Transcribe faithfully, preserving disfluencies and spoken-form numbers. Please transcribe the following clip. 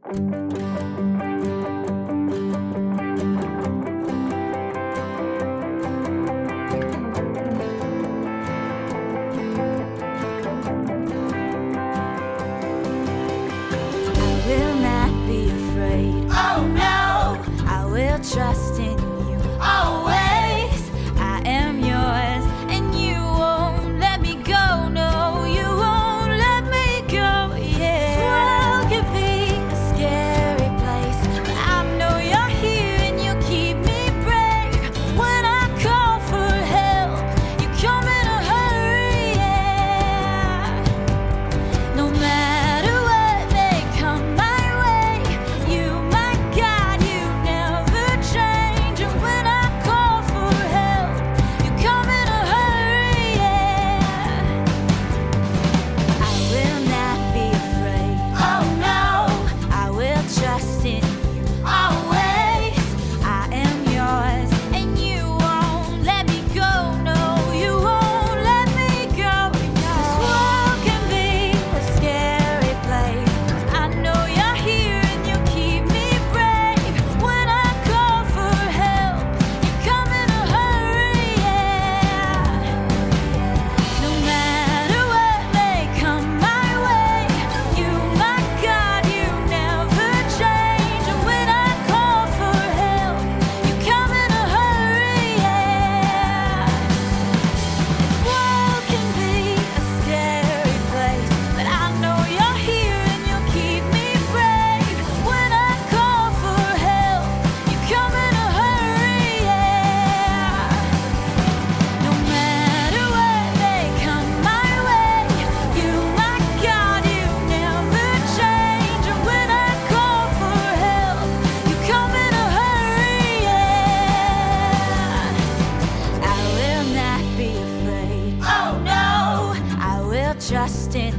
Trust in you always. I am yours, and you won't let me go. No, you won't let me go. Yeah, this world can be a scary place, but I know you're here and you keep me brave. When I call for help, you come in a hurry. Yeah, no matter what may come my way, you my God, you never change. And when I call for help, you come in a hurry. Yeah, I will not be afraid. Oh no, I will trust in you always. I am yours, and you won't let me go. No, you won't let me go. This world can be a scary place, but I know you're here and you keep me brave. When I call for help, you come in a hurry. Yeah, no matter what may come my way, you my God, you never change. And when I call for help, you come in a hurry. Yeah, this world can be a scary place, but I know you're here and you keep me brave. When I call for help, you come in a hurry. Yeah, no matter what may come my way, you my God, you never change. And when I call for help, you come in a hurry. Yeah, I will not be afraid. Oh no, I will trust in